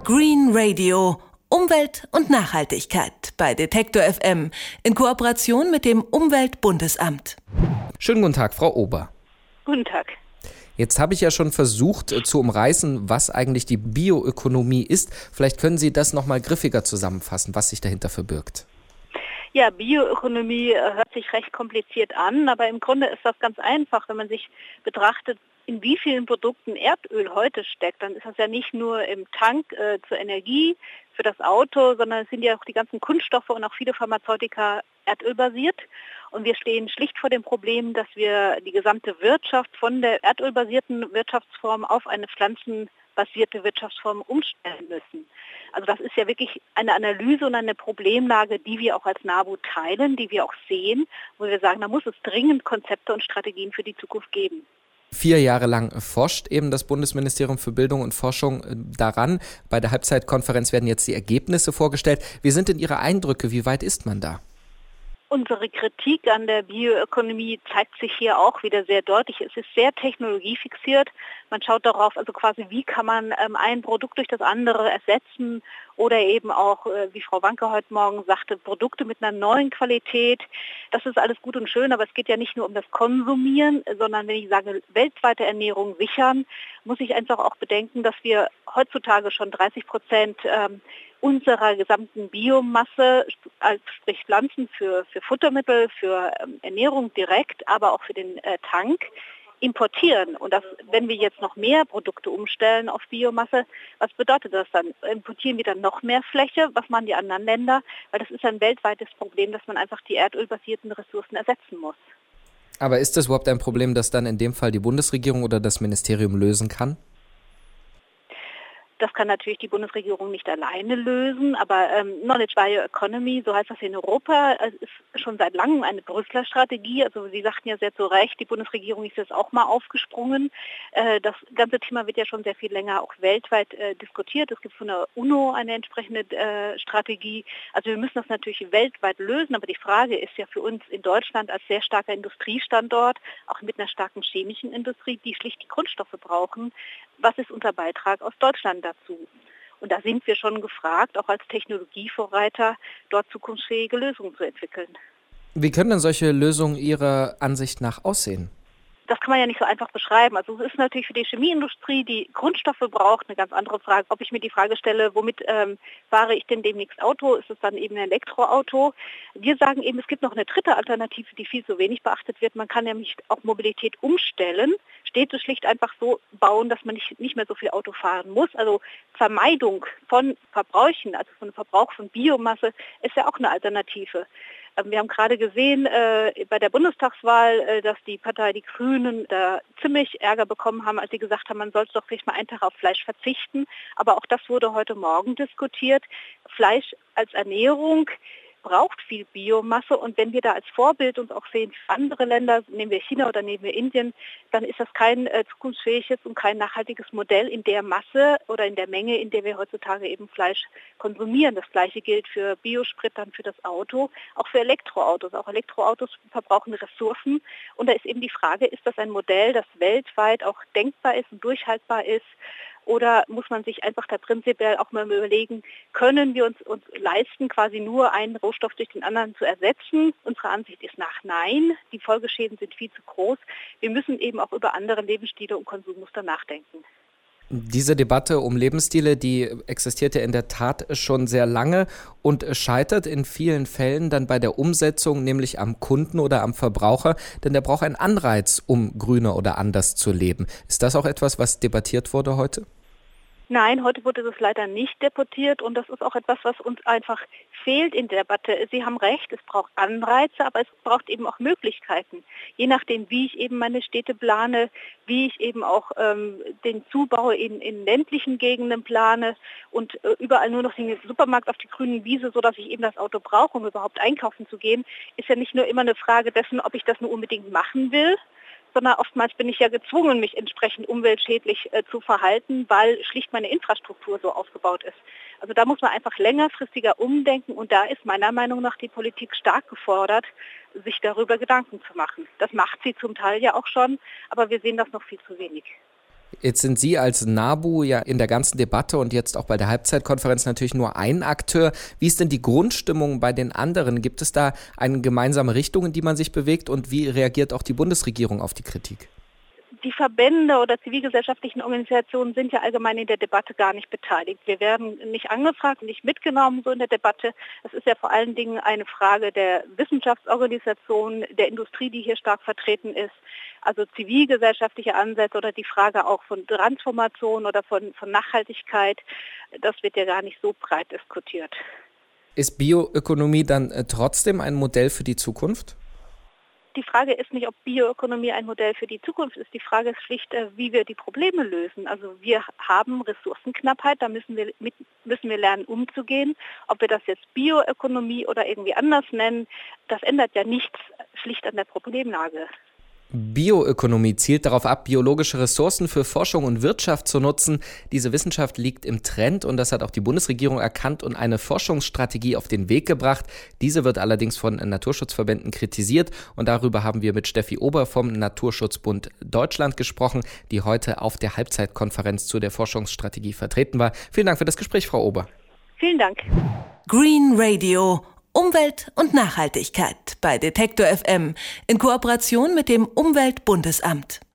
Green Radio. Umwelt und Nachhaltigkeit bei Detektor FM in Kooperation mit dem Umweltbundesamt. Schönen guten Tag, Frau Ober. Guten Tag. Jetzt habe ich ja schon versucht zu umreißen, was eigentlich die Bioökonomie ist. Vielleicht können Sie das noch mal griffiger zusammenfassen, was sich dahinter verbirgt. Ja, Bioökonomie hört sich recht kompliziert an, aber im Grunde ist das ganz einfach, wenn man sich betrachtet, in wie vielen Produkten Erdöl heute steckt, dann ist das ja nicht nur im Tank zur Energie für das Auto, sondern es sind ja auch die ganzen Kunststoffe und auch viele Pharmazeutika erdölbasiert. Und wir stehen schlicht vor dem Problem, dass wir die gesamte Wirtschaft von der erdölbasierten Wirtschaftsform auf eine pflanzenbasierte Wirtschaftsform umstellen müssen. Also das ist ja wirklich eine Analyse und eine Problemlage, die wir auch als NABU teilen, die wir auch sehen, wo wir sagen, da muss es dringend Konzepte und Strategien für die Zukunft geben. 4 Jahre lang forscht eben das Bundesministerium für Bildung und Forschung daran. Bei der Halbzeitkonferenz werden jetzt die Ergebnisse vorgestellt. Wie sind denn Ihre Eindrücke? Wie weit ist man da? Unsere Kritik an der Bioökonomie zeigt sich hier auch wieder sehr deutlich. Es ist sehr technologiefixiert. Man schaut darauf, also quasi, wie kann man ein Produkt durch das andere ersetzen oder eben auch, wie Frau Wanke heute Morgen sagte, Produkte mit einer neuen Qualität. Das ist alles gut und schön, aber es geht ja nicht nur um das Konsumieren, sondern wenn ich sage, weltweite Ernährung sichern, muss ich einfach auch bedenken, dass wir heutzutage schon 30% unserer gesamten Biomasse, sprich Pflanzen für Futtermittel, für Ernährung direkt, aber auch für den Tank, importieren. Und das, wenn wir jetzt noch mehr Produkte umstellen auf Biomasse, was bedeutet das dann? Importieren wir dann noch mehr Fläche? Was machen die anderen Länder? Weil das ist ein weltweites Problem, dass man einfach die erdölbasierten Ressourcen ersetzen muss. Aber ist das überhaupt ein Problem, das dann in dem Fall die Bundesregierung oder das Ministerium lösen kann? Das kann natürlich die Bundesregierung nicht alleine lösen, aber Knowledge Bioeconomy, so heißt das in Europa, ist schon seit langem eine Brüsseler Strategie. Also Sie sagten ja sehr zu Recht, die Bundesregierung ist jetzt auch mal aufgesprungen. Das ganze Thema wird ja schon sehr viel länger auch weltweit diskutiert. Es gibt von der UNO eine entsprechende Strategie. Also wir müssen das natürlich weltweit lösen, aber die Frage ist ja für uns in Deutschland als sehr starker Industriestandort, auch mit einer starken chemischen Industrie, die schlicht die Grundstoffe brauchen. Was ist unser Beitrag aus Deutschland dazu? Und da sind wir schon gefragt, auch als Technologievorreiter, dort zukunftsfähige Lösungen zu entwickeln. Wie können denn solche Lösungen Ihrer Ansicht nach aussehen? Das kann man ja nicht so einfach beschreiben. Also es ist natürlich für die Chemieindustrie, die Grundstoffe braucht, eine ganz andere Frage. Ob ich mir die Frage stelle, womit fahre ich denn demnächst Auto? Ist es dann eben ein Elektroauto? Wir sagen eben, es gibt noch eine dritte Alternative, die viel zu wenig beachtet wird. Man kann nämlich auch Mobilität umstellen, Städte schlicht einfach so bauen, dass man nicht mehr so viel Auto fahren muss. Also Vermeidung von Verbräuchen, also von Verbrauch von Biomasse, ist ja auch eine Alternative. Wir haben gerade gesehen bei der Bundestagswahl, dass die Partei Die Grünen da ziemlich Ärger bekommen haben, als sie gesagt haben, man sollte doch vielleicht mal einen Tag auf Fleisch verzichten. Aber auch das wurde heute Morgen diskutiert. Fleisch als Ernährung braucht viel Biomasse und wenn wir da als Vorbild uns auch sehen für andere Länder, nehmen wir China oder nehmen wir Indien, dann ist das kein zukunftsfähiges und kein nachhaltiges Modell in der Masse oder in der Menge, in der wir heutzutage eben Fleisch konsumieren. Das Gleiche gilt für Biosprit, dann für das Auto, auch für Elektroautos. Auch Elektroautos verbrauchen Ressourcen und da ist eben die Frage, ist das ein Modell, das weltweit auch denkbar ist und durchhaltbar ist? Oder muss man sich einfach da prinzipiell auch mal überlegen, können wir uns leisten, quasi nur einen Rohstoff durch den anderen zu ersetzen? Unsere Ansicht ist nach Nein. Die Folgeschäden sind viel zu groß. Wir müssen eben auch über andere Lebensstile und Konsummuster nachdenken. Diese Debatte um Lebensstile, die existiert ja in der Tat schon sehr lange und scheitert in vielen Fällen dann bei der Umsetzung, nämlich am Kunden oder am Verbraucher, denn der braucht einen Anreiz, um grüner oder anders zu leben. Ist das auch etwas, was debattiert wurde heute? Nein, heute wurde das leider nicht debattiert und das ist auch etwas, was uns einfach fehlt in der Debatte. Sie haben recht, es braucht Anreize, aber es braucht eben auch Möglichkeiten. Je nachdem, wie ich eben meine Städte plane, wie ich eben auch den Zubau in ländlichen Gegenden plane und überall nur noch den Supermarkt auf die grünen Wiese, sodass ich eben das Auto brauche, um überhaupt einkaufen zu gehen, ist ja nicht nur immer eine Frage dessen, ob ich das nur unbedingt machen will, sondern oftmals bin ich ja gezwungen, mich entsprechend umweltschädlich zu verhalten, weil schlicht meine Infrastruktur so aufgebaut ist. Also da muss man einfach längerfristiger umdenken und da ist meiner Meinung nach die Politik stark gefordert, sich darüber Gedanken zu machen. Das macht sie zum Teil ja auch schon, aber wir sehen das noch viel zu wenig. Jetzt sind Sie als NABU ja in der ganzen Debatte und jetzt auch bei der Halbzeitkonferenz natürlich nur ein Akteur. Wie ist denn die Grundstimmung bei den anderen? Gibt es da eine gemeinsame Richtung, in die man sich bewegt? Und wie reagiert auch die Bundesregierung auf die Kritik? Die Verbände oder zivilgesellschaftlichen Organisationen sind ja allgemein in der Debatte gar nicht beteiligt. Wir werden nicht angefragt, nicht mitgenommen so in der Debatte. Es ist ja vor allen Dingen eine Frage der Wissenschaftsorganisationen, der Industrie, die hier stark vertreten ist. Also zivilgesellschaftliche Ansätze oder die Frage auch von Transformation oder von Nachhaltigkeit, das wird ja gar nicht so breit diskutiert. Ist Bioökonomie dann trotzdem ein Modell für die Zukunft? Die Frage ist nicht, ob Bioökonomie ein Modell für die Zukunft ist. Die Frage ist schlicht, wie wir die Probleme lösen. Also wir haben Ressourcenknappheit, da müssen wir lernen, umzugehen. Ob wir das jetzt Bioökonomie oder irgendwie anders nennen, das ändert ja nichts schlicht an der Problemlage. Bioökonomie zielt darauf ab, biologische Ressourcen für Forschung und Wirtschaft zu nutzen. Diese Wissenschaft liegt im Trend und das hat auch die Bundesregierung erkannt und eine Forschungsstrategie auf den Weg gebracht. Diese wird allerdings von Naturschutzverbänden kritisiert und darüber haben wir mit Steffi Ober vom Naturschutzbund Deutschland gesprochen, die heute auf der Halbzeitkonferenz zu der Forschungsstrategie vertreten war. Vielen Dank für das Gespräch, Frau Ober. Vielen Dank. Green Radio. Umwelt und Nachhaltigkeit bei Detektor FM in Kooperation mit dem Umweltbundesamt.